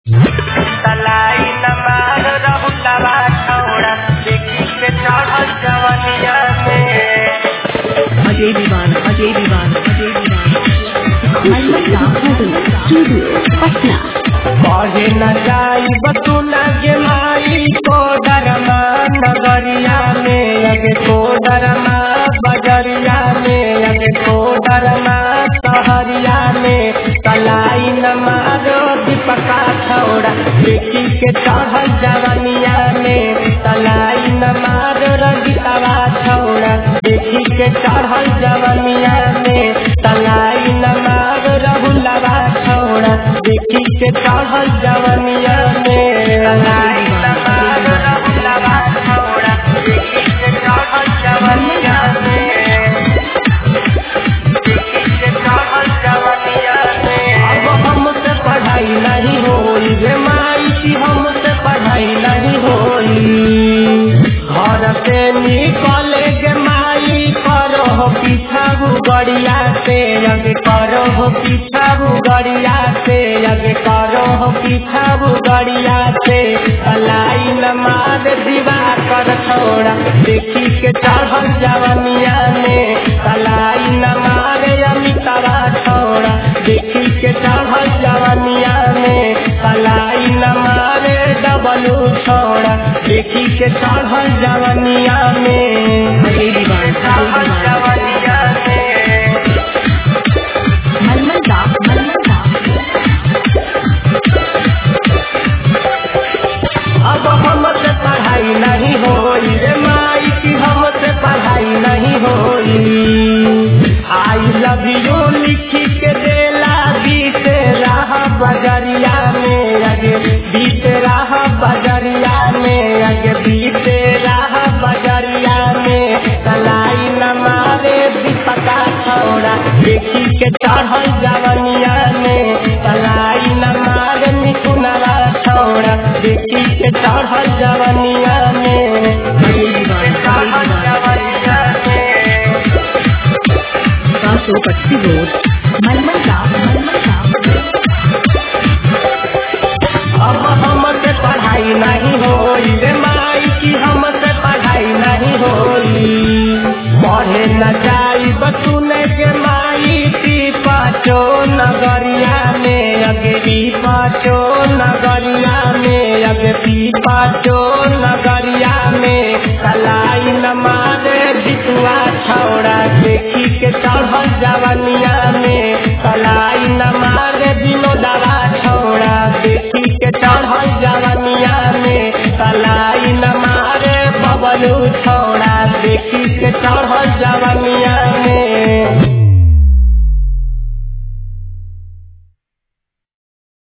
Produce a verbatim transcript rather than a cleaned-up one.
तलाई न मार रहुलवा छौड़ा देखी के चढ़ल जवनिया में अजय दीवाना अजय दीवाना अजय दीवाना स्टूडियो पटना कहे न जाई बतुना के माई को डरमा नगरिया में लगे को डरमा बजरिया में लगे को डरमा सहरिया में तलाई न मारो दीपका छौड़ा देखी के चढ़ल जवनिया में तलाई न मारो रंगितवा छौड़ा देखी के चढ़ल जवनिया में तलाई न मारो रहुलवा छौड़ा देखी के चढ़ल जवनिया में तलाई न मारो रहुलवा छौड़ा देखी के चढ़ल जवनिया में देखी के चढ़ल जवनिया में अब हमसे पढ़ाई नहीं होई रे माई की हमसे पढ़ाई नहीं होई घर से निकले गे माई करो हो पीछा गड़िया से अगे करो हो पीछा गड़िया से अगे करो हो पीछा गड़िया से तलाई न मार दीवा कर छोड़ा देखी के चढ़ल जवनिया में तलाई न मारे अमितवा छोड़ा देखी के चढ़ल जवनिया में तलाई न मारे डबलू छोड़ा देखी के चढ़ल जवनिया में अजय दीवाना चढ़ल जवनिया में मलमल दा मलमल दा अब हमसे पढ़ाई नहीं होई रे माई की हमसे पढ़ाई नहीं होई आई लव यू लिखी के देला बीते राह बजरिया में अगे बीते राह बजरिया में अगे बीते राह बजरिया में तलाई न मारे दीपका छौड़ा देखी के चढ़ल जवनिया में तलाई न मारे निकुनवा छौड़ा देखी के चढ़ल जवनिया में चढ़ल जवनिया में कासो पट्टी रोड मलमल दा मलमल दा अब हमसे पढ़ाई नहीं होई रे माई की हमसे पढ़ाई नहीं होई पढ़े न जाई बतुने के माई की पाचो नगरिया में अगे की पाचो नगरिया में अगे की पाचो नगरिया में तलाई न मारे बिटुआ छौड़ा देखी के चढ़ल जवनिया में तलाई न मारे विनोदवा छौड़ा देखी के चढ़ल जवनिया में तलाई न मारे बबलू छौड़ा देखी के चढ़ल